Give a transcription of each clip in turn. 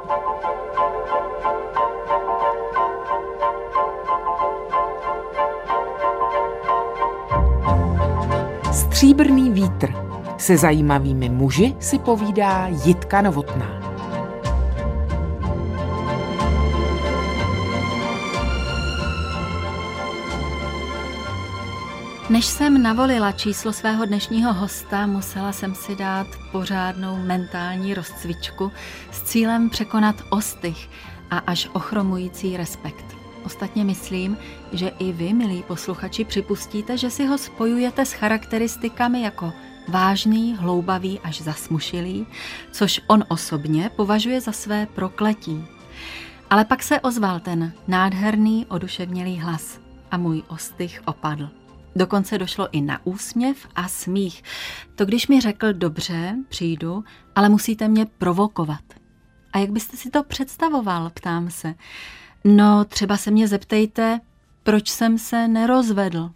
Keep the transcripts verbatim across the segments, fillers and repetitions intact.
Stříbrný vítr. Se zajímavými muži si povídá Jitka Novotná. Než jsem navolila číslo svého dnešního hosta, musela jsem si dát pořádnou mentální rozcvičku s cílem překonat ostych a až ochromující respekt. Ostatně myslím, že i vy, milí posluchači, připustíte, že si ho spojujete s charakteristikami jako vážný, hloubavý až zasmušilý, což on osobně považuje za své prokletí. Ale pak se ozval ten nádherný, oduševnělý hlas a můj ostych opadl. Dokonce došlo i na úsměv a smích. To když mi řekl, dobře, přijdu, ale musíte mě provokovat. A jak byste si to představoval, ptám se. No, třeba se mě zeptejte, proč jsem se nerozvedl.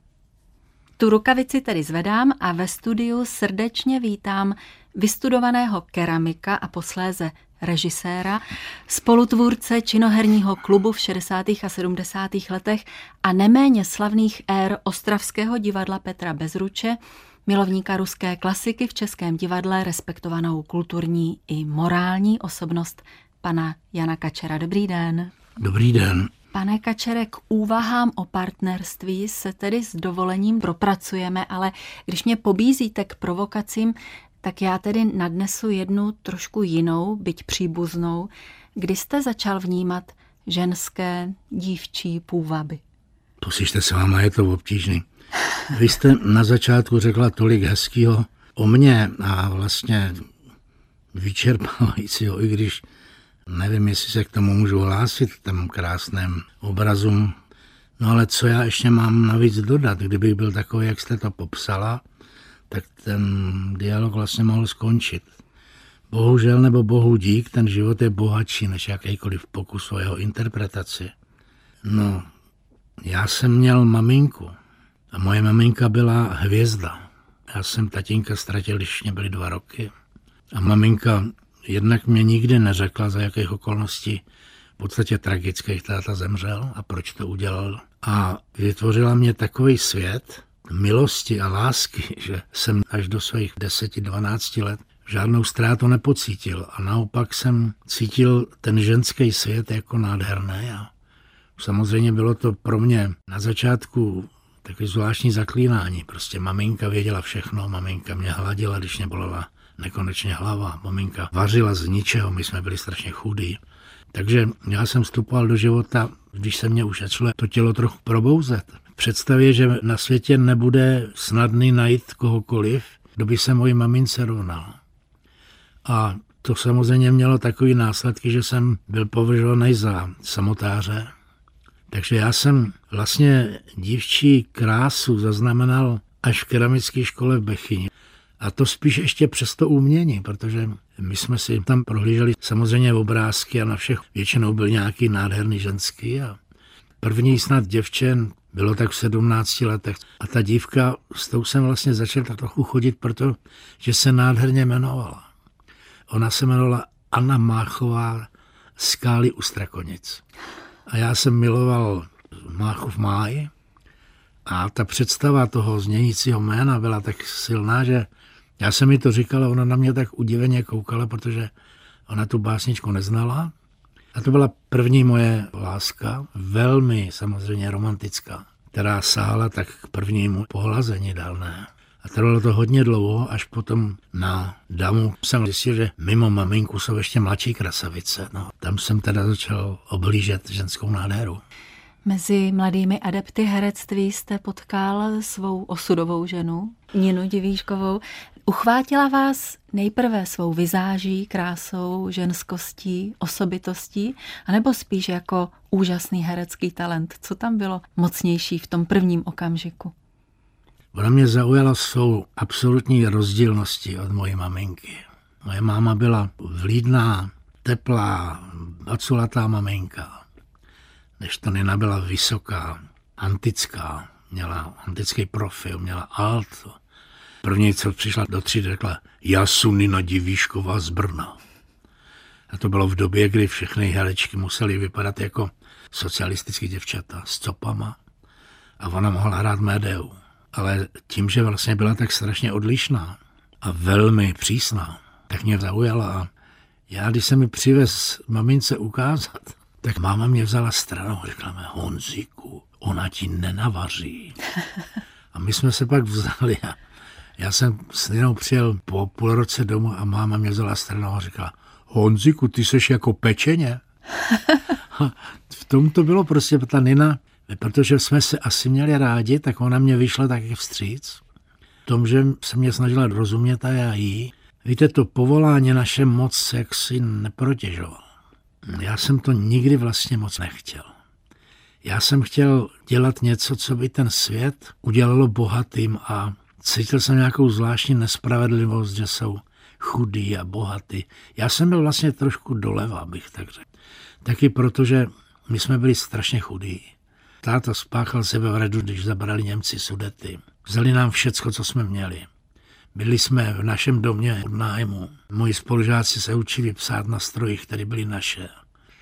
Tu rukavici tedy zvedám a ve studiu srdečně vítám vystudovaného keramika a posléze režiséra, spolutvůrce činoherního klubu v šedesátých a sedmdesátých letech a neméně slavných ér ostravského divadla Petra Bezruče, milovníka ruské klasiky v českém divadle, respektovanou kulturní i morální osobnost pana Jana Kačera. Dobrý den. Dobrý den. Pane Kačere, k úvahám o partnerství se tedy s dovolením propracujeme, ale když mě pobízíte k provokacím, tak já tedy nadnesu jednu trošku jinou, byť příbuznou. Kdy jste začal vnímat ženské dívčí půvaby? Pusíšte se, váma, je to obtížný. Vy jste na začátku řekla tolik hezkýho o mně a vlastně vyčerpávajícího, i když nevím, jestli se k tomu můžu hlásit, k těm krásným obrazům. No ale co já ještě mám navíc dodat, kdybych byl takový, jak jste to popsala, tak ten dialog vlastně mohl skončit. Bohužel nebo bohu dík, ten život je bohatší než jakýkoliv pokus o jeho interpretaci. No, já jsem měl maminku a moje maminka byla hvězda. Já jsem tatínka ztratil, když mě byly dva roky. A maminka jednak mě nikdy neřekla, za jakých okolností v podstatě tragických táta zemřel a proč to udělal. A vytvořila mě takový svět milosti a lásky, že jsem až do svých deseti dvanácti let žádnou ztrátu nepocítil. A naopak jsem cítil ten ženský svět jako nádherný. A samozřejmě bylo to pro mě na začátku takový zvláštní zaklínání. Prostě maminka věděla všechno, maminka mě hladila, když mě bolela nekonečně hlava, maminka vařila z ničeho, my jsme byli strašně chudí. Takže já jsem vstupoval do života, když se mě už začalo to tělo trochu probouzet. V představě, že na světě nebude snadný najít kohokoliv, kdo by se mojí mamince rovnal. A to samozřejmě mělo takový následky, že jsem byl považovaný za samotáře. Takže já jsem vlastně dívčí krásu zaznamenal až v keramické škole v Bechyni. A to spíš ještě přes to umění, protože my jsme si tam prohlíželi samozřejmě obrázky a na všech většinou byl nějaký nádherný ženský. A první snad děvče bylo tak v sedmnácti letech. A ta dívka, s tou jsem vlastně začal tak trochu chodit, protože se nádherně jmenovala. Ona se jmenovala Anna Máchová z Skály u Strakonic. A já jsem miloval Máchův máj a ta představa toho znějícího jména byla tak silná, že já jsem mi to říkal a ona na mě tak udiveně koukala, protože ona tu básničku neznala. A to byla první moje láska, velmi samozřejmě romantická, která sáhala tak k prvnímu pohlazení dál ne. A trvalo to hodně dlouho, až potom na damu jsem zjistil, že mimo maminku jsou ještě mladší krasavice. No, tam jsem teda začal oblížet ženskou nádheru. Mezi mladými adepty herectví jste potkal svou osudovou ženu, Ninu Divíškovou. Uchvátila vás nejprve svou vizáží, krásou, ženskostí, osobitostí, anebo spíš jako úžasný herecký talent? Co tam bylo mocnější v tom prvním okamžiku? Ona mě zaujala svou absolutní rozdílností od mojí maminky. Moje máma byla vlídná, teplá, aculatá maminka. Než to Nina byla vysoká, antická, měla antický profil, měla alto. První, co přišla do třídy, řekla, já jsem Nina Divíšková z Brna. A to bylo v době, kdy všechny herečky musely vypadat jako socialistické děvčata s copama. A ona mohla hrát Médeu. Ale tím, že vlastně byla tak strašně odlišná a velmi přísná, tak mě zaujala. A já, když jsem mi přivez mamince ukázat, tak máma mě vzala stranou a řekla mi, Honzíku, ona ti nenavaří. A my jsme se pak vzali a já jsem s Ninou přijel po půl roce domů a máma mě vzala stranou a řekla, Honzíku, ty seš jako pečeně. A v tom to bylo prostě ta Nina, protože jsme se asi měli rádi, tak ona mě vyšla taky vstříc. V tom, že se mě snažila rozumět a já jí. Víte, to povolání naše moc jaksi neprotěžoval. Já jsem to nikdy vlastně moc nechtěl. Já jsem chtěl dělat něco, co by ten svět udělalo bohatým a cítil jsem nějakou zvláštní nespravedlivost, že jsou chudý a bohatý. Já jsem byl vlastně trošku doleva, bych tak řekl. Taky protože my jsme byli strašně chudí. Táta spáchal sebevraždu, když zabrali Němci Sudety. Vzali nám všecko, co jsme měli. Byli jsme v našem domě od nájmu. Moji spolužáci se učili psát na strojích, které byly naše.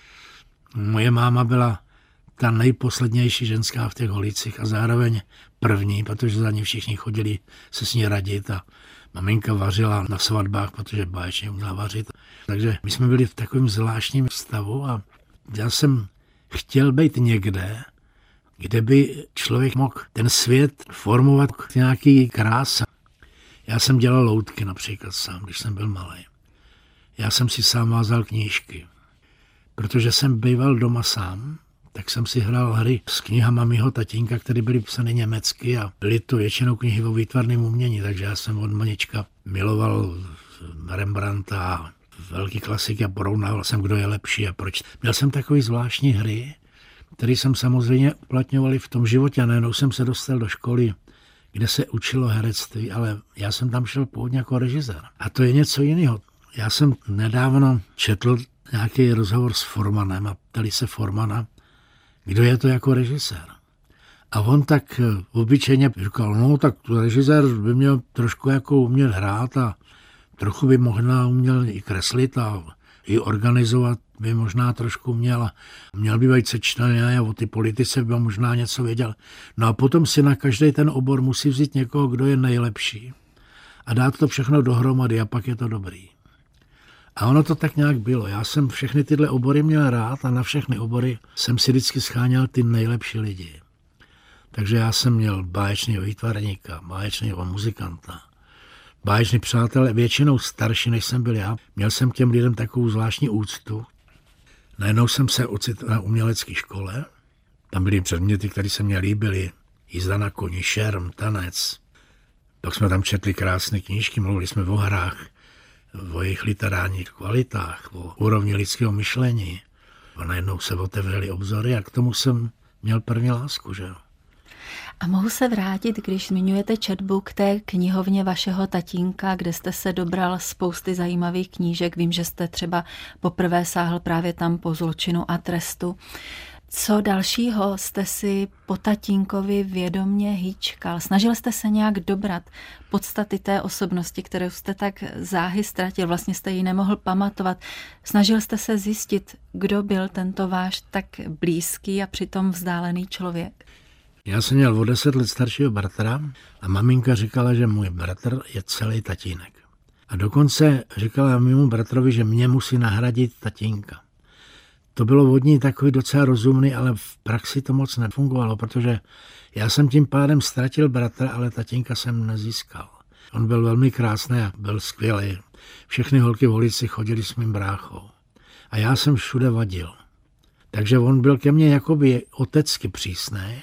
Moje máma byla ta nejposlednější ženská v těch Holicích a zároveň první, protože za ní všichni chodili se s ní radit a maminka vařila na svatbách, protože báječně uměla vařit. Takže my jsme byli v takovém zvláštním stavu a já jsem chtěl být někde, kde by člověk mohl ten svět formovat k nějaký krása. Já jsem dělal loutky například sám, když jsem byl malý. Já jsem si sám vázal knížky. Protože jsem býval doma sám, tak jsem si hrál hry s knihama mýho tatínka, které byly psané německy a byly to většinou knihy o výtvarném umění, takže já jsem od malička miloval Rembrandta, velký klasiky a porovnával jsem, kdo je lepší a proč. Měl jsem takový zvláštní hry, které jsem samozřejmě uplatňoval v tom životě a najednou jsem se dostal do školy, kde se učilo herectví, ale já jsem tam šel původně jako režisér. A to je něco jiného. Já jsem nedávno četl nějaký rozhovor s Formanem a ptali se Formana, kdo je to jako režisér. A on tak obyčejně říkal, no tak režisér by měl trošku jako umět hrát a trochu by možná uměl i kreslit a i organizovat by možná trošku měl a měl by být sečtený a o ty politice by možná něco věděl. No a potom si na každý ten obor musí vzít někoho, kdo je nejlepší a dát to všechno dohromady a pak je to dobrý. A ono to tak nějak bylo. Já jsem všechny tyhle obory měl rád a na všechny obory jsem si vždycky scháněl ty nejlepší lidi. Takže já jsem měl báječného výtvarníka, báječného muzikanta, báječný přátelé, většinou starší, než jsem byl já. Měl jsem k těm lidem takovou zvláštní úctu. Najednou jsem se ocitl na umělecké škole. Tam byly předměty, které se mně líbily. Jízda na koni, šerm, tanec. Pak jsme tam četli krásné knížky, mluvili jsme o hrách, o jejich literárních kvalitách, o úrovni lidského myšlení. A najednou se otevřely obzory a k tomu jsem měl první lásku, že jo. A mohu se vrátit, když zmiňujete četbu, k té knihovně vašeho tatínka, kde jste se dobral spousty zajímavých knížek. Vím, že jste třeba poprvé sáhl právě tam po Zločinu a trestu. Co dalšího jste si po tatínkovi vědomě hýčkal? Snažil jste se nějak dobrat podstaty té osobnosti, kterou jste tak záhy ztratil, vlastně jste ji nemohl pamatovat. Snažil jste se zjistit, kdo byl tento váš tak blízký a přitom vzdálený člověk? Já jsem měl o deset let staršího bratra a maminka říkala, že můj bratr je celý tatínek. A dokonce říkala mému bratrovi, že mě musí nahradit tatínka. To bylo od ní takový docela rozumný, ale v praxi to moc nefungovalo, protože já jsem tím pádem ztratil bratra, ale tatínka jsem nezískal. On byl velmi krásný a byl skvělý. Všechny holky v ulici chodily s mým bráchou. A já jsem všude vadil. Takže on byl ke mně jakoby otecky přísný,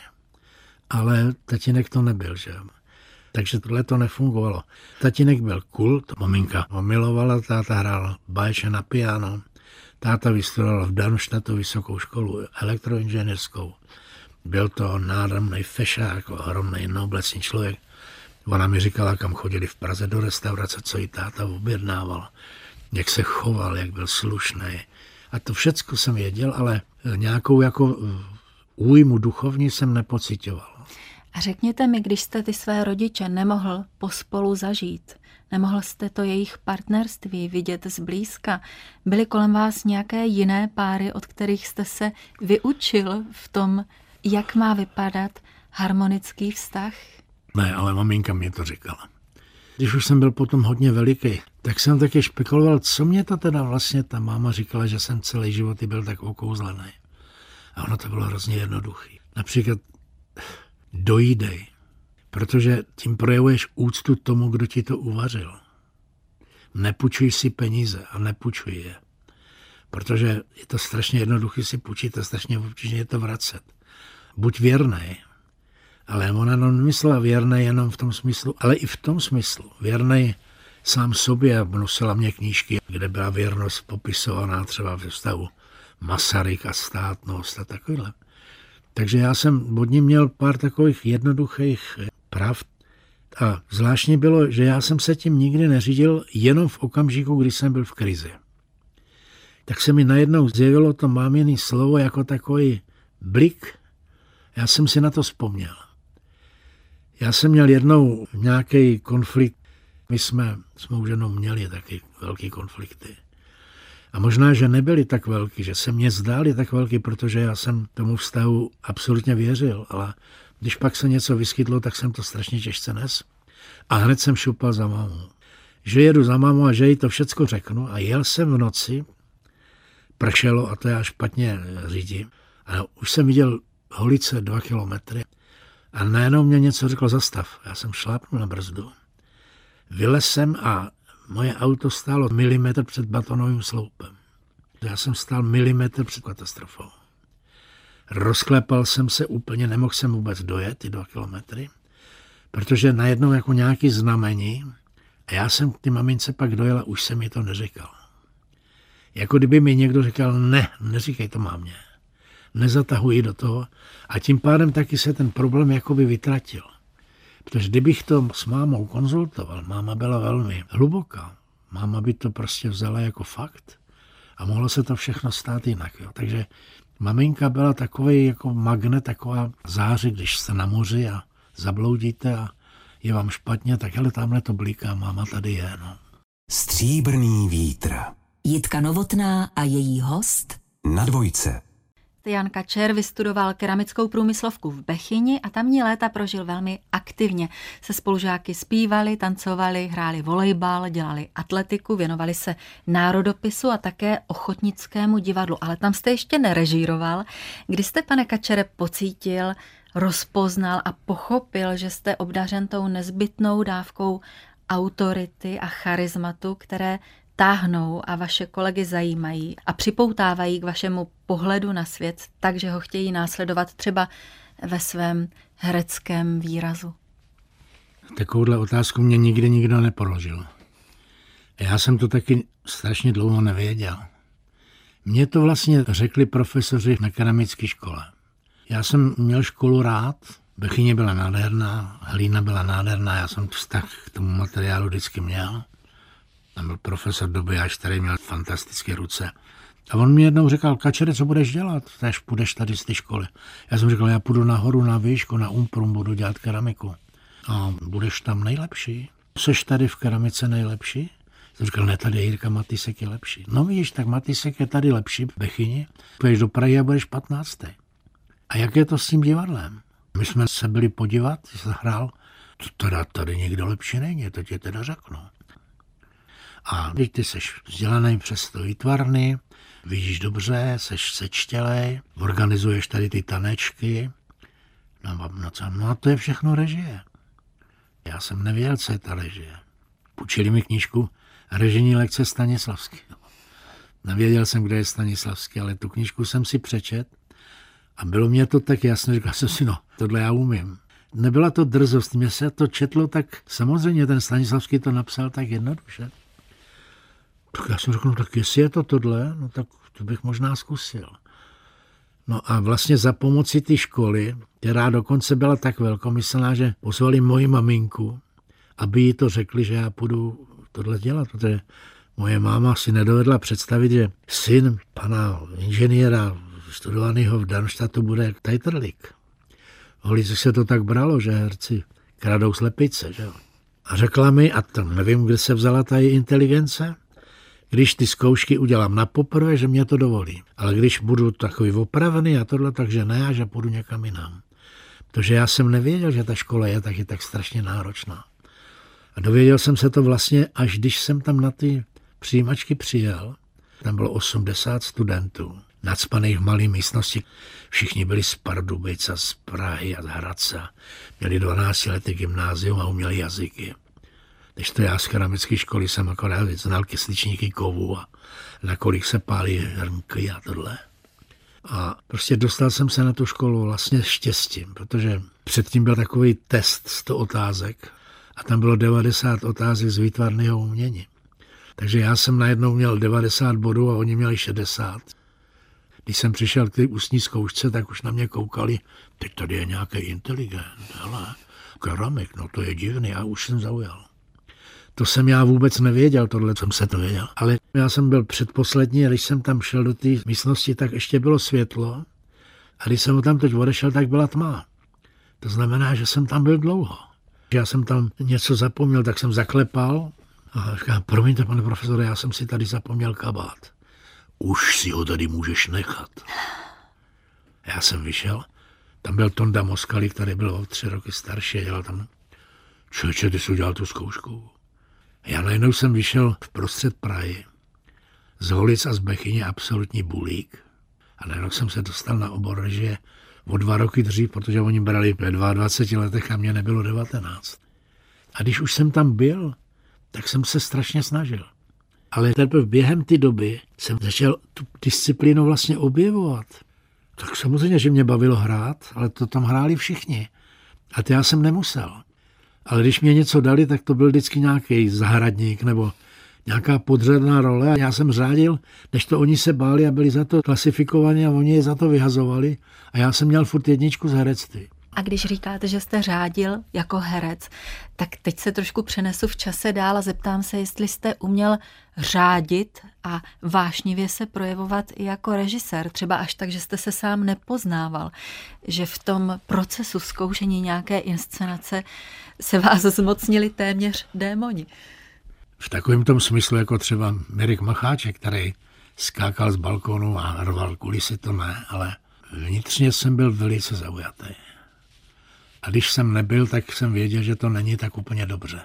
ale tatínek to nebyl, že? Takže tohle to nefungovalo. Tatínek byl kult, maminka ho milovala, táta hrál báječně na piano, táta vystudoval v Darmstadtu vysokou školu elektroinženýrskou. Byl to nádherný fešák, ohromný noblesní člověk. Ona mi říkala, kam chodili v Praze do restaurace, co jí táta objednával, jak se choval, jak byl slušný. A to všecko jsem věděl, ale nějakou jako újmu duchovní jsem nepocitoval. A řekněte mi, když jste ty své rodiče nemohl pospolu zažít, nemohl jste to jejich partnerství vidět zblízka, byly kolem vás nějaké jiné páry, od kterých jste se vyučil v tom, jak má vypadat harmonický vztah? Ne, ale maminka mě to říkala. Když už jsem byl potom hodně veliký, tak jsem taky špekuloval, co mě to teda vlastně ta máma říkala, že jsem celý život byl tak okouzlený. A ono to bylo hrozně jednoduchý. Například dojídej, protože tím projevuješ úctu tomu, kdo ti to uvařil. Nepůjčuj si peníze a nepůjčuj je. Protože je to strašně jednoduchý si půjčit a strašně obtížně je to vracet. Buď věrnej. Ale ona nemyslela věrnej jenom v tom smyslu, ale i v tom smyslu. Věrnej sám sobě, nosila mě knížky, kde byla věrnost popisovaná třeba ve vztahu Masaryk a státnost a takovýhle. Takže já jsem od ní měl pár takových jednoduchých pravd. A zvláštní bylo, že já jsem se tím nikdy neřídil jenom v okamžiku, kdy jsem byl v krizi. Tak se mi najednou zjevilo to máminy slovo jako takový blik. Já jsem si na to vzpomněl. Já jsem měl jednou nějaký konflikt. My jsme s mou ženou měli taky velký konflikty. A možná, že nebyly tak velký, že se mně zdály tak velký, protože já jsem tomu vztahu absolutně věřil, ale když pak se něco vyskytlo, tak jsem to strašně těžce nes. A hned jsem šupal za mámou. Že jedu za mámou a že jí to všecko řeknu. A jel jsem v noci, pršelo a to já špatně řídím. A už jsem viděl holice dva kilometry a najednou mě něco řeklo zastav. Já jsem šlápnul na brzdu. Vylez jsem a moje auto stálo milimetr před batonovým sloupem. Já jsem stál milimetr před katastrofou. Rozklepal jsem se úplně, nemohl jsem vůbec dojet ty dva kilometry, protože najednou jako nějaký znamení a já jsem k ty mamince pak dojel a už jsem mi to neříkal. Jako kdyby mi někdo říkal, ne, neříkej to mámě, nezatahuji do toho a tím pádem taky se ten problém jakoby vytratil. Protože kdybych to s mámou konzultoval, máma byla velmi hluboká, máma by to prostě vzala jako fakt a mohlo se to všechno stát jinak. Jo. Takže maminka byla takový jako magnet, taková záři, když jste na moři a zabloudíte a je vám špatně, tak hele, tamhle to blíká, máma tady je. No. Stříbrný vítr. Jitka Novotná a její host Na dvojce. Jan Kačer vystudoval keramickou průmyslovku v Bechyni a tamní léta prožil velmi aktivně. Se spolužáky zpívali, tancovali, hráli volejbal, dělali atletiku, věnovali se národopisu a také ochotnickému divadlu. Ale tam jste ještě nerežíroval. Kdy jste, pane Kačere, pocítil, rozpoznal a pochopil, že jste obdařen tou nezbytnou dávkou autority a charizmatu, které táhnou a vaše kolegy zajímají a připoutávají k vašemu pohledu na svět, takže ho chtějí následovat třeba ve svém hereckém výrazu? Takovouhle otázku mě nikdy nikdo nepoložil. Já jsem to taky strašně dlouho nevěděl. Mně to vlastně řekli profesoři na keramické škole. Já jsem měl školu rád, Bechyně byla nádherná, hlína byla nádherná, já jsem vztah k tomu materiálu vždycky měl. Tam byl profesor Dobijáš, který měl fantastické ruce. A on mi jednou říkal, Kačere, co budeš dělat, až půjdeš tady z té školy. Já jsem říkal, já půjdu nahoru na výšku, na Umprum, budu dělat keramiku. A budeš tam nejlepší. Seš tady v keramice nejlepší? Jsem říkal, ne, tady Jirka Matýsek je lepší. No vidíš, tak Matýsek je tady lepší v Bechyni. Půjdeš do Prahy a budeš patnáctý. A jak je to s tím divadlem? My jsme se byli podívat, jsi hrál, to teda tady nikdo lepší není, to ti teda řeknu. A když ty seš vzdělaný přes to výtvarny, vidíš dobře, seš sečtělej, organizuješ tady ty tanečky, no, no, co, no a to je všechno režie. Já jsem nevěděl, co je ta režie. Půjčili mi knížku Režijní lekce Stanislavský. Nevěděl jsem, kde je Stanislavský, ale tu knížku jsem si přečet a bylo mě to tak jasné, říkal jsem si, no, tohle já umím. Nebyla to drzost, mě se to četlo tak, samozřejmě ten Stanislavský to napsal tak jednoduše. Tak já jsem řekl, no tak jestli je to tohle, no tak to bych možná zkusil. No a vlastně za pomoci té školy, která dokonce byla tak velkomyslná, že pozvali moji maminku, aby jí to řekli, že já půjdu tohle dělat, protože moje máma si nedovedla představit, že syn pana inženýra studovaného v Darmstadtu bude tajtrlík. holici se to tak bralo, že herci kradou slepice, že jo. A řekla mi, a to nevím, kde se vzala ta její inteligence, když ty zkoušky udělám na poprvé, že mě to dovolí. Ale když budu takový opravený a tohle, takže ne, a že půjdu někam jinam. Protože já jsem nevěděl, že ta škola je taky tak strašně náročná. A dověděl jsem se to vlastně, až když jsem tam na ty přijímačky přijel. Tam bylo osmdesát studentů, nacpaných v malé místnosti. Všichni byli z Pardubic a z Prahy a z Hradce. Měli dvanáctileté gymnázium a uměli jazyky. Když to já z keramické školy jsem akorát znal kysličníky kovů a na kolik se pálí hrnky a tohle. A prostě dostal jsem se na tu školu vlastně štěstím, protože předtím byl takový test sto otázek a tam bylo devadesát otázek z výtvarného umění. Takže já jsem najednou měl devadesát bodů a oni měli šedesát. Když jsem přišel k té ústní zkoušce, tak už na mě koukali, teď tady je nějaký inteligent, ale keramik, no to je divný, a už jsem zaujal. To jsem já vůbec nevěděl, tohle jsem se to věděl. Ale já jsem byl předposlední a když jsem tam šel do té místnosti, tak ještě bylo světlo a když jsem tam teď odešel, tak byla tma. To znamená, že jsem tam byl dlouho. Já jsem tam něco zapomněl, tak jsem zaklepal a říkám, promiňte, pane profesore, já jsem si tady zapomněl kabát. Už si ho tady můžeš nechat. Já jsem vyšel, tam byl Tonda Moskali, který byl o tři roky starší a dělal tam, člověče, ty jsi udělal tu zkoušku. Já najednou jsem vyšel v prostřed Prahy, z Holic a z Bechyně absolutní bulík a najednou jsem se dostal na obor režie o dva roky dřív, protože oni brali ve dvaceti dvou letech a mě nebylo devatenáct. A když už jsem tam byl, tak jsem se strašně snažil. Ale teprve během té doby jsem začal tu disciplínu vlastně objevovat. Tak samozřejmě, že mě bavilo hrát, ale to tam hráli všichni. A to já jsem nemusel. Ale když mě něco dali, tak to byl vždycky nějaký zahradník nebo nějaká podřadná role. A já jsem řádil, než to oni se báli a byli za to klasifikovaní a oni je za to vyhazovali. A já jsem měl furt jedničku z herectví. A když říkáte, že jste řádil jako herec, tak teď se trošku přenesu v čase dál a zeptám se, jestli jste uměl řádit a vášnivě se projevovat i jako režisér, třeba až tak, že jste se sám nepoznával, že v tom procesu zkoušení nějaké inscenace se vás zmocnili téměř démoni. V takovém tom smyslu, jako třeba Mirek Macháček, který skákal z balkónu a rval kulisy, to ne, ale vnitřně jsem byl velice zaujatý. A když jsem nebyl, tak jsem věděl, že to není tak úplně dobře.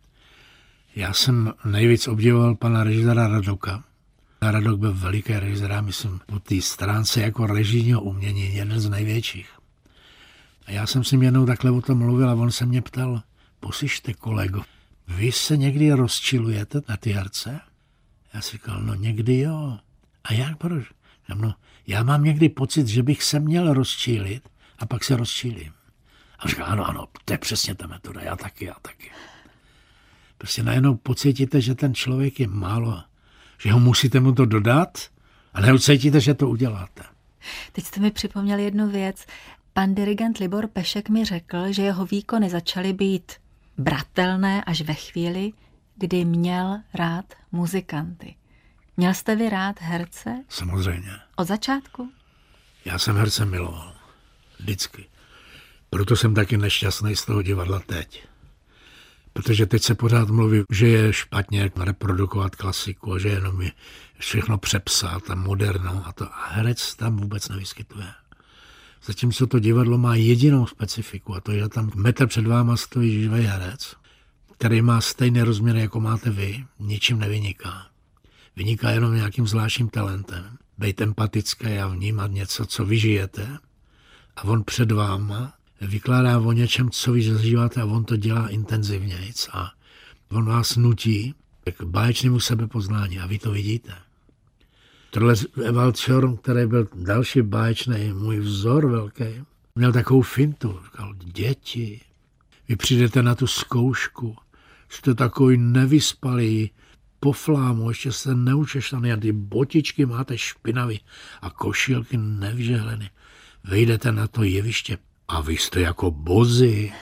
Já jsem nejvíc obdivoval pana režiséra Radoka. Radok byl veliký režisér, myslím, po té stránce jako režijního umění, jeden z největších. A já jsem s ním jednou takhle o tom mluvil a on se mě ptal, poslyšte kolego, vy se někdy rozčilujete na ty herce? Já si říkal, no někdy jo. A jak proč? No, já mám někdy pocit, že bych se měl rozčílit a pak se rozčílím. A říká, ano, ano, to je přesně ta metoda, já taky, já taky. Prostě najednou pocítíte, že ten člověk je málo, že ho musíte mu to dodat a neucítíte, že to uděláte. Teď jste mi připomněl jednu věc. Pan dirigent Libor Pešek mi řekl, že jeho výkony začaly být bratelné až ve chvíli, kdy měl rád muzikanty. Měl jste vy rád herce? Samozřejmě. Od začátku? Já jsem herce miloval. Vždycky. Proto jsem taky nešťastný z toho divadla teď. Protože teď se pořád mluví, že je špatně reprodukovat klasiku a že jenom je všechno přepsat a moderno a to a herec tam vůbec nevyskytuje. Zatímco to divadlo má jedinou specifiku a to je, že tam metr před váma stojí živý herec, který má stejné rozměry, jako máte vy, ničím nevyniká. Vyniká jenom nějakým zvláštním talentem. Bejt empatický a vnímat něco, co vy žijete a on před váma vykládá o něčem, co vy zažíváte a on to dělá intenzivnějc a on vás nutí k báječnému sebepoznání a vy to vidíte. Tohle Evald Šorm, který byl další báječný můj vzor velký, měl takovou fintu. Říkal, děti, vy přijdete na tu zkoušku, jste takový nevyspalý, po flámu, ještě se neučeštaný a ty botičky máte špinavý a košilky nevyžehleny. Vejdete na to jeviště a vy jste jako bozy.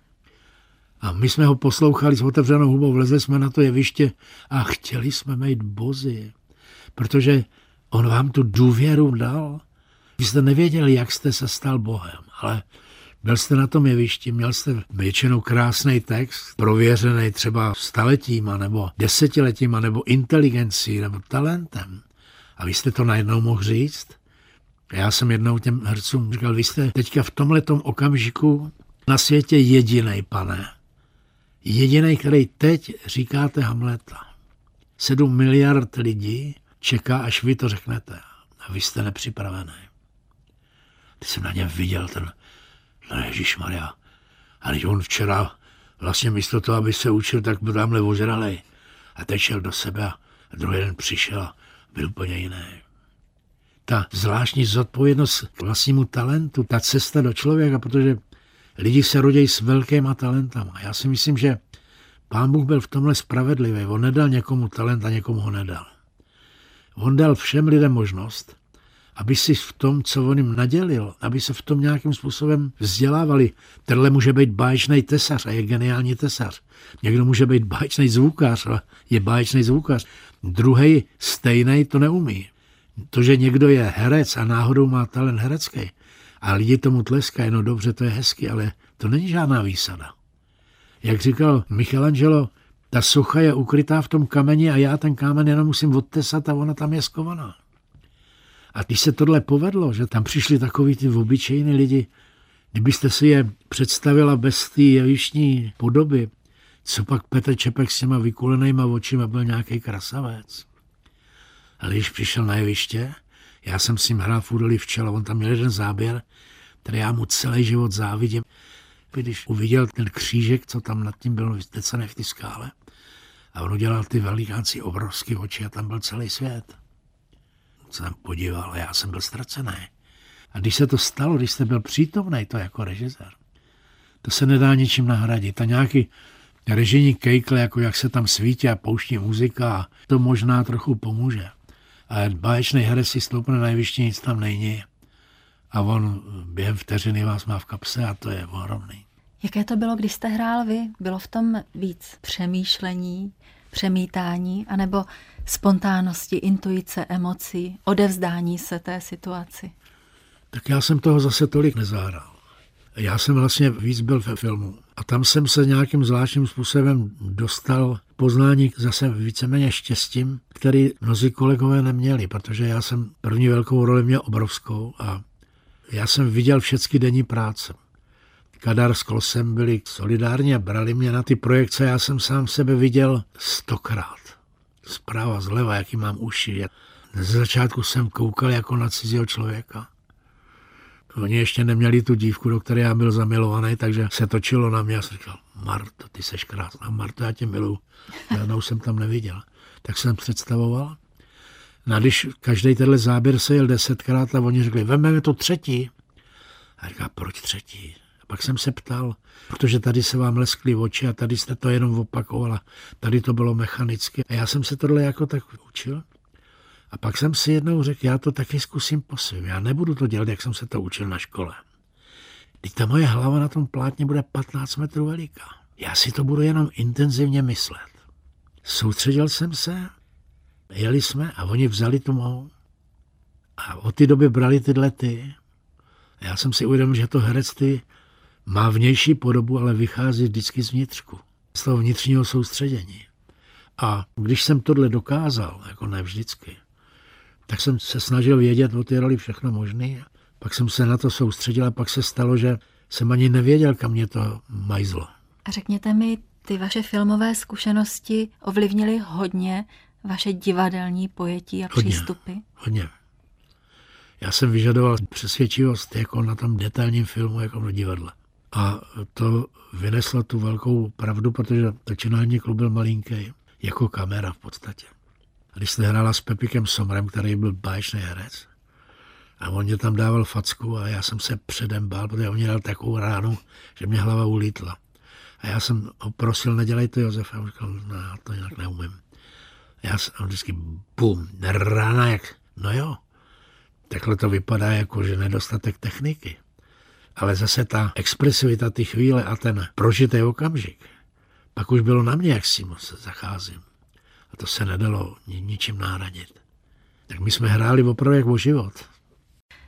A my jsme ho poslouchali s otevřenou hubou, vlezli jsme na to jeviště a chtěli jsme mít bozy, protože on vám tu důvěru dal. Vy jste nevěděli, jak jste se stal Bohem, ale Byl jste na tom jevišti, měl jste většinou krásný text, prověřený třeba staletíma, nebo desetiletíma, nebo inteligencí, nebo talentem. A vy jste to najednou mohl říct? A já jsem jednou těm hercům říkal, vy jste teďka v tomhletom okamžiku na světě jedinej, pane. Jedinej, který teď říkáte Hamleta. Sedm miliard lidí čeká, až vy to řeknete. A vy jste nepřipravený. Teď jsem na něm viděl ten, no ježišmarja. A když on včera vlastně místo toho, aby se učil, tak byl tamhle ožralej. A teď šel do sebe a druhý den přišel a byl úplně jiný. Ta zvláštní zodpovědnost k vlastnímu talentu, ta cesta do člověka, protože lidi se rodí s velkýma talentama. Já si myslím, že Pán Bůh byl v tomhle spravedlivý. On nedal někomu talent a někomu ho nedal. On dal všem lidem možnost, aby si v tom, co on jim nadělil, aby se v tom nějakým způsobem vzdělávali. Tenhle může být báječný tesař a je geniální tesař. Někdo může být báječný zvukař a je báječný zvukař. Druhej stejnej to neumí. To, že někdo je herec a náhodou má talent herecký a lidi tomu tleskají, no dobře, to je hezky, ale to není žádná výsada. Jak říkal Michelangelo, ta socha je ukrytá v tom kameni a já ten kámen jenom musím odtesat a ona tam je skovaná. A když se tohle povedlo, že tam přišli takový ty obyčejní lidi, kdybyste si je představila bez té jevištní podoby, co pak Petr Čepek s těma vykulenejma očima byl nějaký krasavec. Ale když přišel na jeviště, já jsem s ním hrál v Údolí včela, on tam měl jeden záběr, který já mu celý život závidím. Když uviděl ten křížek, co tam nad tím byl vytecený v té skále, a on udělal ty velikánci obrovský oči a tam byl celý svět. Se tam podíval a já jsem byl ztracený. A když se to stalo, když jste byl přítomný, to jako režisér, to se nedá ničím nahradit. A nějaký režijní kejkle, jako jak se tam svítí a pouští muzika, to možná trochu pomůže. Ale báječný herec si stoupne na jevišti, nic tam není. A on během vteřiny vás má v kapse a to je ohromný. Jaké to bylo, když jste hrál vy? Bylo v tom víc přemýšlení, přemítání, anebo spontánnosti, intuice, emocí, odevzdání se té situaci? Tak já jsem toho zase tolik nezahrál. Já jsem vlastně víc byl ve filmu. A tam jsem se nějakým zvláštním způsobem dostal poznání zase víceméně štěstím, který mnozí kolegové neměli, protože já jsem první velkou roli měl obrovskou a já jsem viděl všechny denní práce. Kadar s Klosem byli solidární a brali mě na ty projekce, já jsem sám sebe viděl stokrát. Zprava, zleva, jaký mám uši. Ze začátku jsem koukal jako na cizího člověka. Oni ještě neměli tu dívku, do které já byl zamilovaný, takže se točilo na mě a jsem říkal, Marto, ty seš krásná, Marto, já tě miluju. Žádnou jsem tam neviděl. Tak jsem představoval. No a když každý tenhle záběr se jel desetkrát a oni řekli, vememe to třetí. A říká, proč třetí? A pak jsem se ptal, protože tady se vám leskly oči a tady jste to jenom opakovala. Tady to bylo mechanicky. A já jsem se tohle jako tak učil. A pak jsem si jednou řekl, já to taky zkusím po svým. Já nebudu to dělat, jak jsem se to učil na škole. Teď ta moje hlava na tom plátně bude patnáct metrů veliká. Já si to budu jenom intenzivně myslet. Soustředil jsem se, jeli jsme a oni vzali tu mou. A od té doby brali tyhle ty. A já jsem si uvědomil, že to herectví má vnější podobu, ale vychází vždycky z vnitřku. Z toho vnitřního soustředění. A když jsem tohle dokázal, jako ne vždycky, tak jsem se snažil vědět o té roli všechno možné. Pak jsem se na to soustředil a pak se stalo, že jsem ani nevěděl, kam mě to majzlo. A řekněte mi, ty vaše filmové zkušenosti ovlivnily hodně vaše divadelní pojetí a hodně, přístupy? Hodně. Já jsem vyžadoval přesvědčivost jako na tom detailním filmu, jako na divadle. A to vyneslo tu velkou pravdu, protože Točinální klub byl malinký, jako kamera v podstatě. A když jste hrála s Pepikem Somrem, který byl báječný herec, a on mě tam dával facku a já jsem se předem bál, protože on mě dal takovou ránu, že mě hlava ulítla. A já jsem ho prosil, nedělej to, Josef. A on říkal, no, já to jinak neumím. Já jsem vždycky, bum, rána jak, no jo. Takhle to vypadá jako, že nedostatek techniky. Ale zase ta expresivita té chvíle a ten prožitý okamžik, pak už bylo na mě, jak s tím se zacházím. A to se nedalo ničím nahradit. Tak my jsme hráli opravdu jak o život.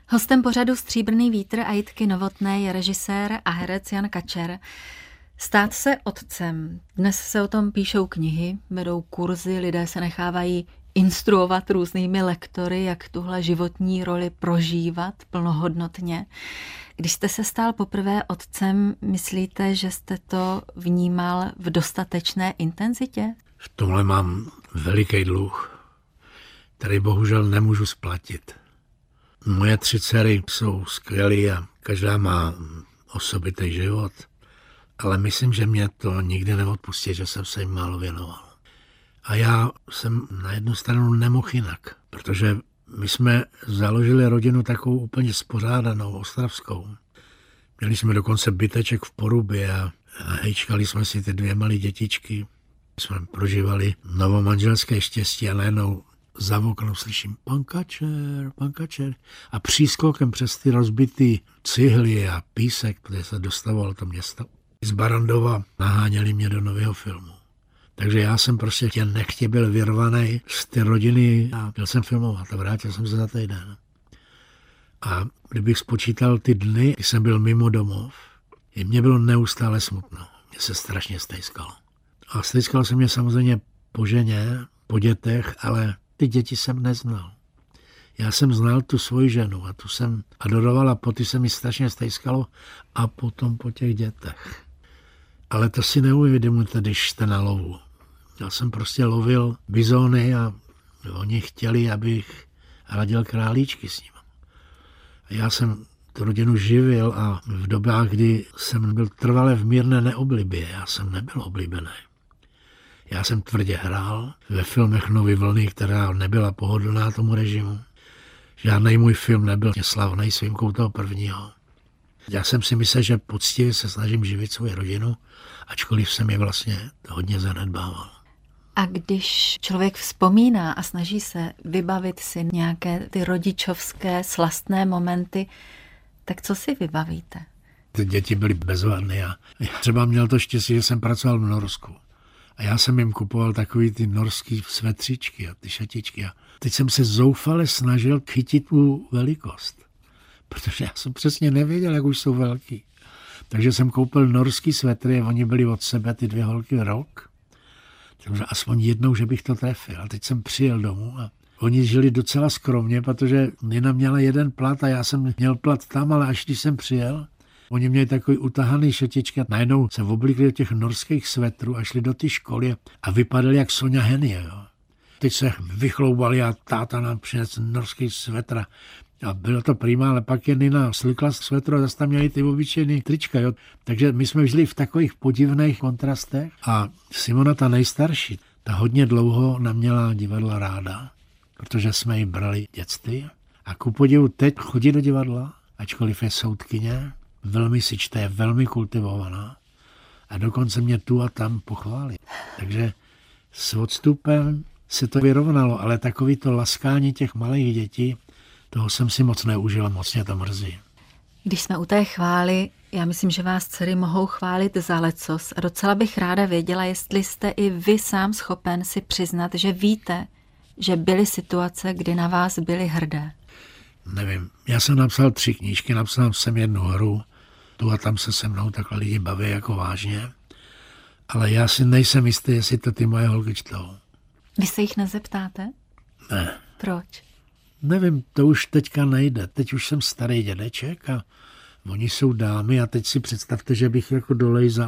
Hostem pořadu Stříbrný vítr a Jitky Novotné je režisér a herec Jan Kačer. Stát se otcem. Dnes se o tom píšou knihy, vedou kurzy, lidé se nechávají instruovat různými lektory, jak tuhle životní roli prožívat plnohodnotně. Když jste se stal poprvé otcem, myslíte, že jste to vnímal v dostatečné intenzitě? V tomhle mám veliký dluh, který bohužel nemůžu splatit. Moje tři dcery jsou skvělý a každá má osobitý život, ale myslím, že mě to nikdy neodpustí, že jsem se jim málo věnoval. A já jsem na jednu stranu nemohl jinak, protože my jsme založili rodinu takovou úplně spořádanou, ostravskou. Měli jsme dokonce byteček v Porubě a hejčkali jsme si ty dvě malé dětičky. Jsme prožívali novomanželské štěstí a najednou za oknem slyším pan Kačer, pan Kačer. A přískokem přes ty rozbitý cihly a písek, kde se dostavovalo to město, z Barandova naháněli mě do nového filmu. Takže já jsem prostě tě nechtě byl vyrvaný z té rodiny a byl jsem filmovat a vrátil jsem se za týden. A kdybych spočítal ty dny, kdy jsem byl mimo domov, i mně bylo neustále smutno. Mně se strašně stejskalo. A stejskalo se mě samozřejmě po ženě, po dětech, ale ty děti jsem neznal. Já jsem znal tu svoji ženu a tu jsem adoroval a po ty se mi strašně stejskalo a potom po těch dětech. Ale to si neuvědomujete, když jste na lovu. Já jsem prostě lovil bizony a oni chtěli, abych radil králíčky s nimi. A já jsem tu rodinu živil a v dobách, kdy jsem byl trvale v mírné neoblibě, já jsem nebyl oblíbený. Já jsem tvrdě hrál ve filmech Nový vlny, která nebyla pohodlná tomu režimu. Žádný můj film nebyl slavný s výjimkou toho prvního. Já jsem si myslel, že poctivě se snažím živit svou rodinu, ačkoliv jsem je vlastně hodně zanedbával. A když člověk vzpomíná a snaží se vybavit si nějaké ty rodičovské slastné momenty, tak co si vybavíte? Ty děti byly bezvadné a já třeba měl to štěstí, že jsem pracoval v Norsku. A já jsem jim kupoval takový ty norský svetříčky a ty šatičky. A teď jsem se zoufale snažil chytit tu velikost. Protože já jsem přesně nevěděl, jak už jsou velký. Takže jsem koupil norský svetry a oni byli od sebe, ty dvě holky, rok. Takže aspoň jednou, že bych to trefil. A teď jsem přijel domů a oni žili docela skromně, protože Nina měla jeden plat a já jsem měl plat tam, ale až když jsem přijel, oni měli takový utahaný šatičky a najednou se oblíkli do těch norských svetrů a šli do té školy a vypadali jak Sonja Henie. Jo. Teď se vychloubali a táta nám přinesl norský svetr. A bylo to prima, ale pak je Nina slikla svetru a zase tam měli ty obyčejný trička. Jo. Takže my jsme žili v takových podivných kontrastech a Simona, ta nejstarší, ta hodně dlouho neměla divadla ráda, protože jsme ji brali dětství. A ku podivu teď chodí do divadla, ačkoliv je soudkyně, velmi si čte, velmi kultivovaná a dokonce mě tu a tam pochválí. Takže s odstupem se to vyrovnalo, ale takový to laskání těch malých dětí, toho jsem si moc neužil, moc mě to mrzí. Když jsme u té chvály, já myslím, že vás dcery mohou chválit za lecos a docela bych ráda věděla, jestli jste i vy sám schopen si přiznat, že víte, že byly situace, kdy na vás byly hrdé. Nevím, já jsem napsal tři knížky, napsal jsem jednu hru, tu a tam se se mnou takhle lidi baví jako vážně, ale já si nejsem jistý, jestli to ty moje holky čtou. Vy se jich nezeptáte? Ne. Proč? Nevím, to už teďka nejde. Teď už jsem starý dědeček a oni jsou dámy a teď si představte, že bych jako dolejzal.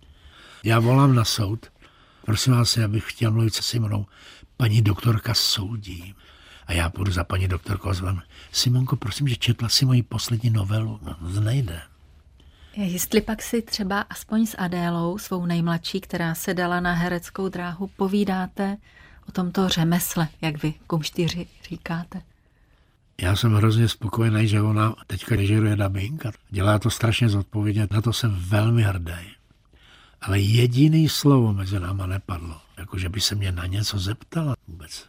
Já volám na soud. Prosím vás, já bych chtěl mluvit se Simonou. Paní doktorka soudí. A já půjdu za paní doktorkou a zvám. Simonko, prosím, že četla si moji poslední novelu. No, to nejde. Jestli pak si třeba aspoň s Adélou, svou nejmladší, která se dala na hereckou dráhu, povídáte o tomto řemesle, jak vy kumštýři říkáte. Já jsem hrozně spokojený, že ona teďka režíruje dabing a dělá to strašně zodpovědně. Na to jsem velmi hrdý. Ale jediný slovo mezi náma nepadlo. Jako, že by se mě na něco zeptala vůbec.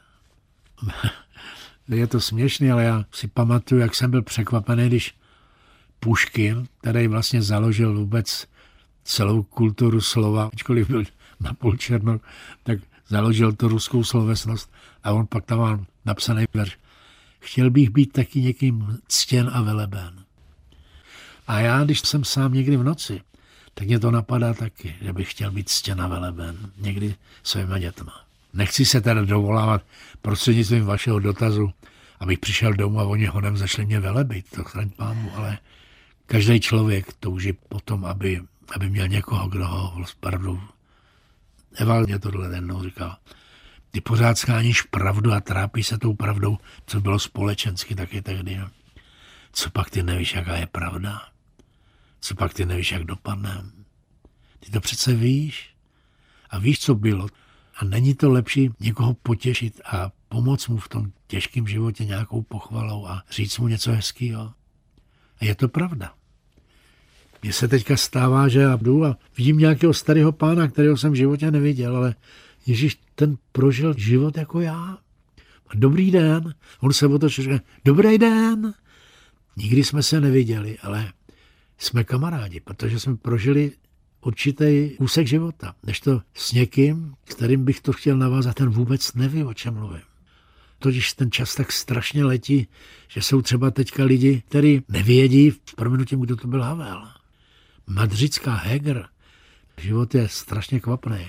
Je to směšný, ale já si pamatuju, jak jsem byl překvapený, když Puškin, který vlastně založil vůbec celou kulturu slova, ačkoliv byl napůl černok, tak založil tu ruskou slovesnost a on pak tam má napsaný verš. chtěl bych být taky někým ctěn a veleben. A já, když jsem sám někdy v noci, tak mě to napadá taky, že bych chtěl být ctěn a veleben. Někdy svýma dětma. Nechci se teda dovolávat prostřednictvím vašeho dotazu, abych přišel domů a oni honem začali mě velebit, to chraň pámu, ale každý člověk touží potom, aby, aby měl někoho, kdo ho opravdu. Eval mě tohle jednou říkal. Ty pořád sháníš pravdu a trápíš se tou pravdou, co bylo společensky taky tehdy. Co pak ty nevíš, jaká je pravda? Co pak ty nevíš, jak dopadne? Ty to přece víš a víš, co bylo. A není to lepší někoho potěšit a pomoct mu v tom těžkém životě nějakou pochvalou a říct mu něco hezkého? A je to pravda. Mně se teďka stává, že já jdu a vidím nějakého starého pána, kterého jsem v životě neviděl, ale Ježíš, ten prožil život jako já. Dobrý den. On se otočil, říká, dobrý den. Nikdy jsme se neviděli, ale jsme kamarádi, protože jsme prožili určitý úsek života. Než to s někým, s kterým bych to chtěl navázat, ten vůbec neví, o čem mluvím. Totiž ten čas tak strašně letí, že jsou třeba teďka lidi, kteří nevědí v prominutím, kdo to byl Havel. Madřická Heger. Život je strašně kvapný.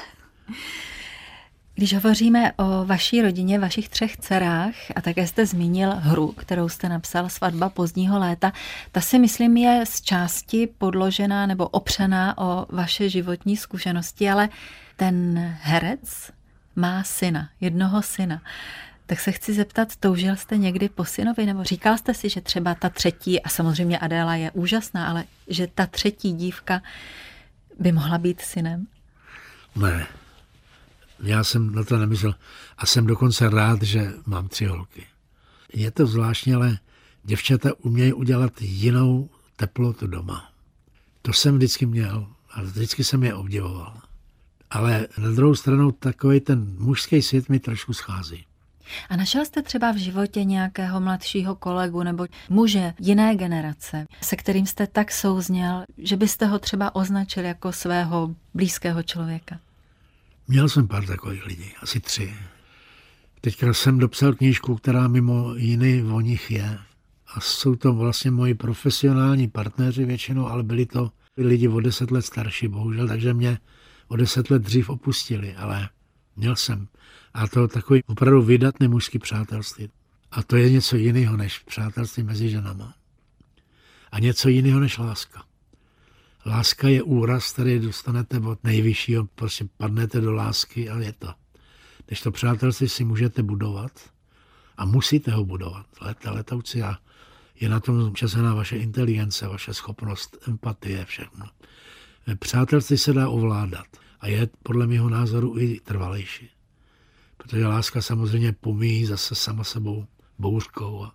Když hovoříme o vaší rodině, vašich třech dcerách, a také jste zmínil hru, kterou jste napsal, Svatba pozdního léta, ta si myslím je z části podložená nebo opřená o vaše životní zkušenosti, ale ten herec má syna, jednoho syna. Tak se chci zeptat, toužil jste někdy po synovi, nebo říkal jste si, že třeba ta třetí, a samozřejmě Adéla je úžasná, ale že ta třetí dívka by mohla být synem? Ne. Já jsem na to nemyslel a jsem dokonce rád, že mám tři holky. Je to zvláštní, ale děvčata umějí udělat jinou teplotu doma. To jsem vždycky měl a vždycky jsem je obdivoval. Ale na druhou stranu takový ten mužský svět mi trošku schází. A našel jste třeba v životě nějakého mladšího kolegu nebo muže jiné generace, se kterým jste tak souzněl, že byste ho třeba označil jako svého blízkého člověka? Měl jsem pár takových lidí, asi tři. Teďka jsem dopsal knížku, která mimo jiný o nich je. A jsou to vlastně moji profesionální partneři většinou, ale byli to lidi o deset let starší, bohužel, takže mě o deset let dřív opustili, ale měl jsem. A to takový opravdu vydatný mužský přátelství. A to je něco jiného než přátelství mezi ženama. A něco jiného než láska. Láska je úraz, který dostanete od nejvyššího, prostě padnete do lásky a je to. Když to přátelství si můžete budovat a musíte ho budovat. Leta, letouci a je na tom časená vaše inteligence, vaše schopnost, empatie, všechno. Přátelství se dá ovládat a je podle mého názoru i trvalejší. Protože láska samozřejmě pomíjí zase sama sebou bouřkou.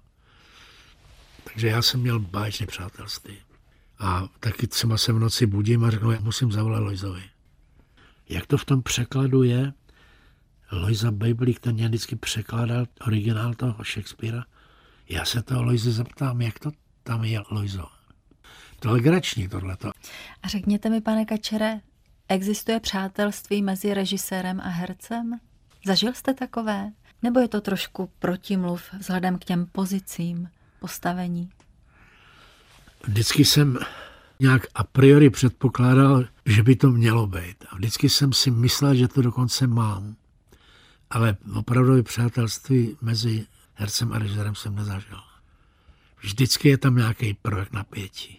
Takže já jsem měl báječné přátelství. A taky třeba se v noci budím a řeknu, já musím zavolat Lojzovi. Jak to v tom překladu je? Lojza Bejblík, ten mě vždycky překládal originál toho Shakespearea. Já se toho Lojzy zeptám, jak to tam je, Lojzo. To je legrační tohleto. A řekněte mi, pane Kačere, existuje přátelství mezi režisérem a hercem? Zažil jste takové? Nebo je to trošku protimluv vzhledem k těm pozicím, postavení? Vždycky jsem nějak a priori předpokládal, že by to mělo být. A vždycky jsem si myslel, že to dokonce mám. Ale opravdu přátelství mezi hercem a režisérem jsem nezažil. Vždycky je tam nějaký prvek napětí.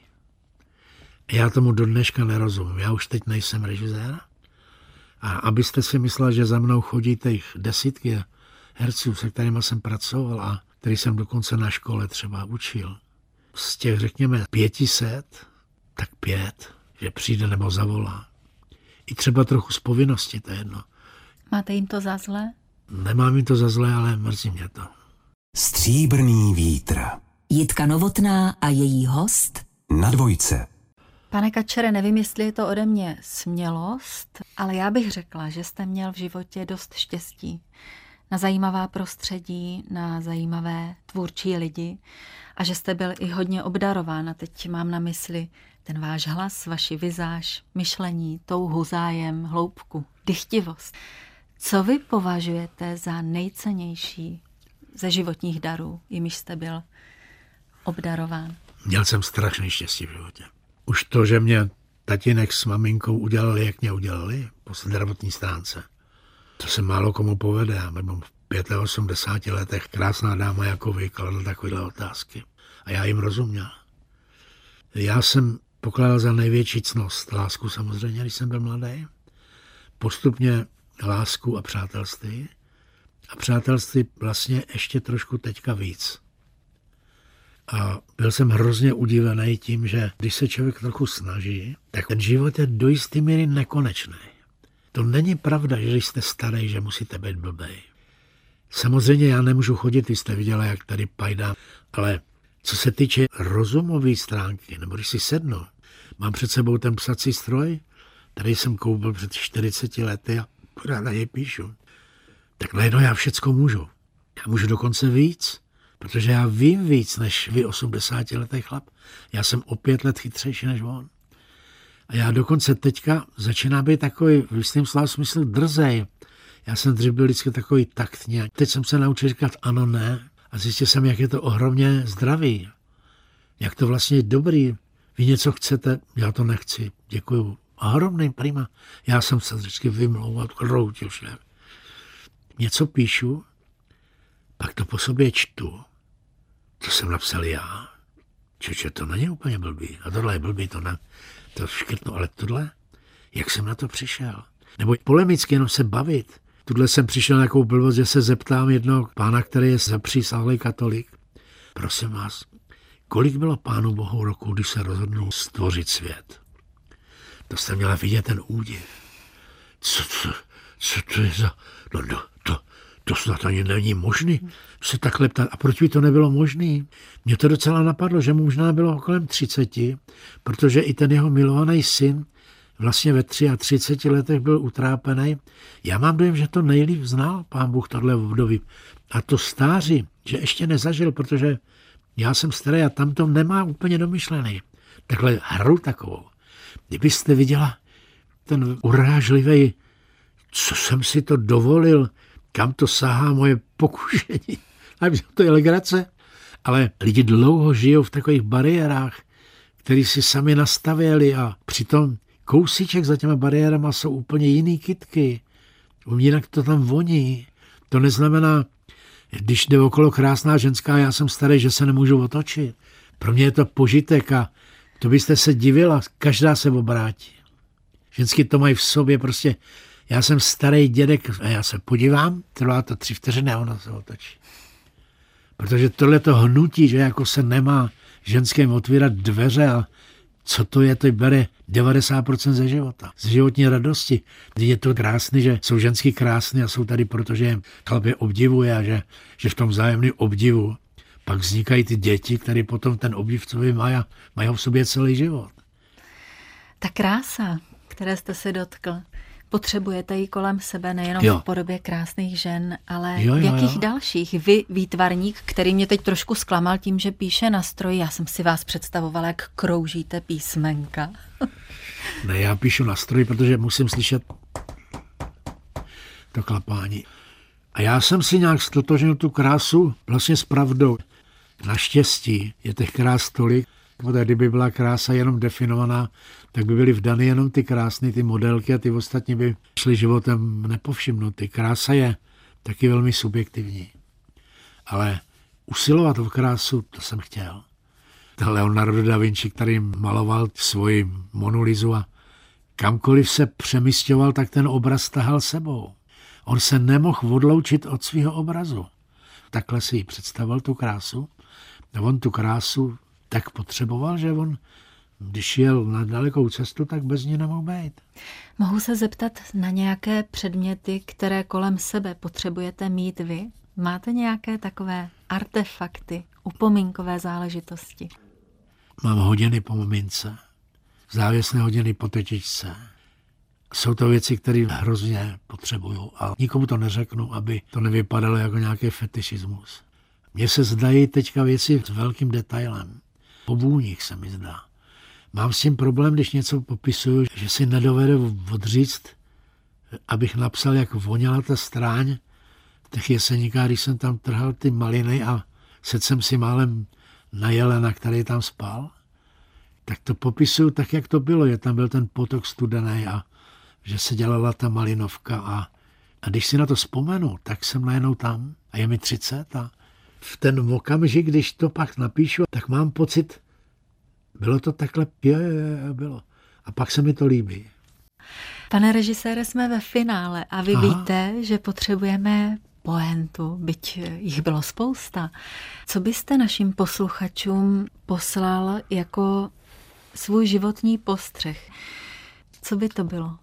Já tomu do dneška nerozumím. Já už teď nejsem režisér. A abyste si myslel, že za mnou chodí těch desítky herců, se kterými jsem pracoval a který jsem dokonce na škole třeba učil. Z těch, řekněme, pětiset, tak pět, že přijde nebo zavolá. I třeba trochu z povinnosti, to je jedno. Máte jim to za zlé? Nemám jim to za zlé, ale mrzí mě to. Stříbrný vítr. Jitka Novotná a její host Na dvojce. Pane Kačere, nevím, jestli je to ode mě smělost, ale já bych řekla, že jste měl v životě dost štěstí na zajímavá prostředí, na zajímavé tvůrčí lidi a že jste byl i hodně obdarován. A teď mám na mysli ten váš hlas, vaši vizáž, myšlení, touhu, zájem, hloubku, dychtivost. Co vy považujete za nejcennější ze životních darů, jimiž jste byl obdarován? Měl jsem strašný štěstí v životě. Už to, že mě tatínek s maminkou udělali, jak mě udělali, po zdravotní stránce, to se málo komu povede. Já mám v osmdesáti pěti letech krásná dáma jako vy kladla takovéhle otázky. A já jim rozuměl. Já jsem pokládal za největší ctnost lásku samozřejmě, když jsem byl mladý. Postupně lásku a přátelství. A přátelství vlastně ještě trošku teďka víc. A byl jsem hrozně udivený tím, že když se člověk trochu snaží, tak ten život je do jisté míry nekonečný. To není pravda, že když jste starý, že musíte být blbej. Samozřejmě já nemůžu chodit, vy jste viděla, jak tady pajdám, ale co se týče rozumové stránky, nebo když si sednu, mám před sebou ten psací stroj, který jsem koupil před čtyřiceti lety a pořád na něj píšu, tak najednou já všecko můžu. Já můžu dokonce víc, protože já vím víc než vy osmdesátiletý chlap. Já jsem o pět let chytřejší než on. A já dokonce teďka začíná být takový, v jistém slova smyslu, drzej. Já jsem dřív byl vždycky takový taktně. Teď jsem se naučil říkat ano, ne a zjistil jsem, jak je to ohromně zdravý. Jak to vlastně je dobrý. Vy něco chcete, já to nechci. Děkuju. Ohromný, prima. Já jsem se vždycky vymlouval, kroutil však. Něco píšu, pak to po sobě čtu. To jsem napsal já. Čoče, to není úplně blbý. A tohle je blbý, to, ne, to škrtnu. Ale tohle, jak jsem na to přišel? Nebo polemicky jenom se bavit. Tudle jsem přišel na nějakou blbost, že se zeptám jednoho pána, který je zapřísáhlý katolik. Prosím vás, kolik bylo Pánu Bohu roku, když se rozhodnul stvořit svět? To jste měla vidět ten údiv. Co, co, co to je za... No, no, to, to snad ani není možný se takhle ptát. A proč by to nebylo možný? Mně to docela napadlo, že mu možná bylo kolem třiceti, protože i ten jeho milovaný syn vlastně ve třiatřiceti tři letech byl utrápený. Já mám dojem, že to nejlíp znal Pán Bůh tohle období. A to stáří, že ještě nezažil, protože já jsem starý a tam to nemá úplně domyšlený. Takhle hru takovou. Kdybyste viděla ten urážlivý, co jsem si to dovolil, kam to sahá moje pokušení. A to je legrace. Ale lidi dlouho žijou v takových bariérách, které si sami nastavěli a přitom kousíček za těma bariérama jsou úplně jiný kytky. Jinak to tam voní. To neznamená, když jde okolo krásná ženská, já jsem starý, že se nemůžu otočit. Pro mě je to požitek a to byste se divila, každá se obrátí. Žensky to mají v sobě prostě. Já jsem starý dědek a já se podívám, trvá to tři vteřiny a ona se otočí. Protože tohle to hnutí, že jako se nemá ženským otvírat dveře a co to je, to bere devadesát procent ze života, z životní radosti. Je to krásný, že jsou ženský krásný a jsou tady, protože je chlapě obdivuje a že, že v tom vzájemném obdivu pak vznikají ty děti, které potom ten obdiv co mají a mají v sobě celý život. Ta krása, které jste se dotkl, potřebujete ji kolem sebe nejenom jo. v podobě krásných žen, ale jo, jo, v jakých jo. dalších? Vy, výtvarník, který mě teď trošku zklamal tím, že píše na stroji, já jsem si vás představovala, jak kroužíte písmenka. Ne, já píšu na stroji, protože musím slyšet to klapání. A já jsem si nějak stotožnil tu krásu vlastně s pravdou. Naštěstí je těch krás tolik, kdyby byla krása jenom definovaná, tak by byly vdané jenom ty krásné, ty modelky a ty ostatní by šly životem nepovšimnuty. Krása je taky velmi subjektivní. Ale usilovat o krásu, to jsem chtěl. Ten Leonardo da Vinci, který maloval svoji Monu Lisu a kamkoliv se přemysťoval, tak ten obraz tahal sebou. On se nemohl odloučit od svého obrazu. Takhle si ji představoval tu krásu. A on tu krásu tak potřeboval, že on, když jel na dalekou cestu, tak bez ní nemohl být. Mohu se zeptat na nějaké předměty, které kolem sebe potřebujete mít vy? Máte nějaké takové artefakty, upomínkové záležitosti? Mám hodiny po mamince, závěsné hodiny po tetičce. Jsou to věci, které hrozně potřebuju a nikomu to neřeknu, aby to nevypadalo jako nějaký fetišismus. Mně se zdají teďka věci s velkým detailem. Po vůních se mi zdá. Mám s tím problém, když něco popisuju, že si nedovedu odříct, abych napsal, jak voněla ta stráň těch jeseníkách, když jsem tam trhal ty maliny a sedl jsem si málem na jelena, který tam spal, tak to popisuju tak, jak to bylo. Je tam byl ten potok studený a že se dělala ta malinovka a, a když si na to vzpomenu, tak jsem najednou tam a je mi třicet a v ten okamžik, když to pak napíšu, tak mám pocit, bylo to takhle, je, je, je, bylo. A pak se mi to líbí. Pane režisére, jsme ve finále a vy Aha. víte, že potřebujeme pointu, byť jich bylo spousta. Co byste našim posluchačům poslal jako svůj životní postřeh? Co by to bylo?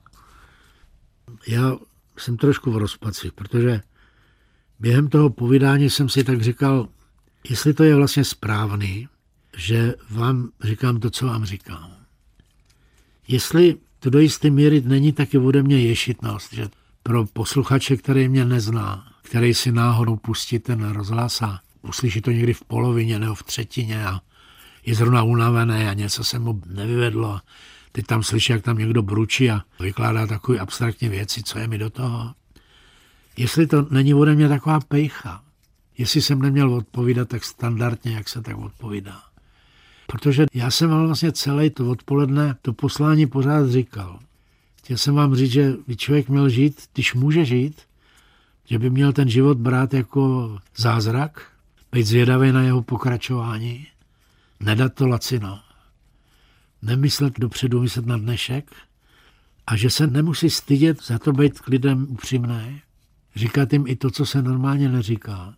Já jsem trošku v rozpacích, protože během toho povídání jsem si tak říkal, jestli to je vlastně správný, že vám říkám to, co vám říkám. Jestli to do jisté míry není taky ode mě ješitnost, že pro posluchače, který mě nezná, který si náhodou pustí ten rozhlas a uslyší to někdy v polovině nebo v třetině a je zrovna unavený a něco se mu nevyvedlo. Teď tam slyší, jak tam někdo bručí a vykládá takové abstraktní věci, co je mi do toho. Jestli to není ode mě taková pejcha, jestli jsem neměl odpovídat tak standardně, jak se tak odpovídá. Protože já jsem vám vlastně celé to odpoledne to poslání pořád říkal. Chtěl jsem vám říct, že by člověk měl žít, když může žít, že by měl ten život brát jako zázrak, být zvědavý na jeho pokračování, nedat to lacino, nemyslet dopředu, myslet na dnešek a že se nemusí stydět za to být k lidem upřímný, říkat jim i to, co se normálně neříká,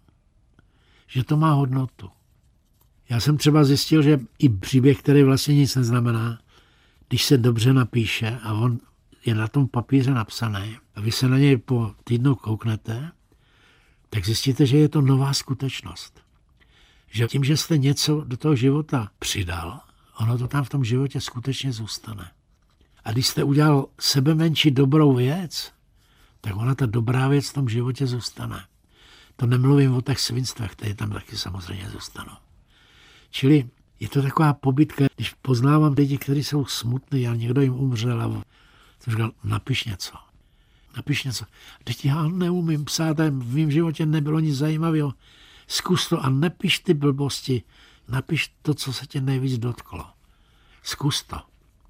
že to má hodnotu. Já jsem třeba zjistil, že i příběh, který vlastně nic neznamená, když se dobře napíše a on je na tom papíře napsaný a vy se na něj po týdnu kouknete, tak zjistíte, že je to nová skutečnost. Že tím, že jste něco do toho života přidal, ono to tam v tom životě skutečně zůstane. A když jste udělal sebe menší dobrou věc, tak ona ta dobrá věc v tom životě zůstane. To nemluvím o těch svinstvech, které tam taky samozřejmě zůstanou. Čili je to taková pobytka, když poznávám lidi, kteří jsou smutní a někdo jim umřel a jsem říkal, napiš něco. Napiš něco. Teď já neumím psát a v mém životě nebylo nic zajímavého. Zkus to a nepiš ty blbosti. Napiš to, co se tě nejvíc dotklo. Zkus to.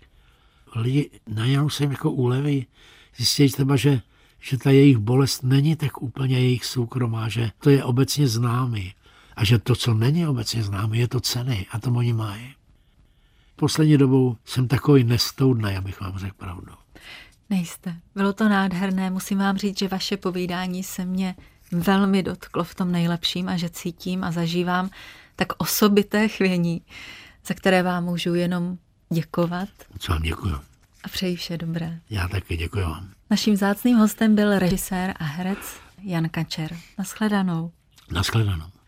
Lidi najednou se jim jako uleví, zjistí třeba, že, že ta jejich bolest není tak úplně jejich soukromá, že to je obecně známý. A že to, co není obecně známé, je to cenný a to oni mají. Poslední dobou jsem takový nestoudnej, abych vám řekl pravdu. Nejste. Bylo to nádherné. Musím vám říct, že vaše povídání se mě velmi dotklo v tom nejlepším a že cítím a zažívám tak osobité chvění, za které vám můžu jenom děkovat. Co vám děkuju. A přeji vše dobré. Já taky děkuju vám. Naším vzácným hostem byl režisér a herec Jan Kačer. Naschledanou. Naschledanou.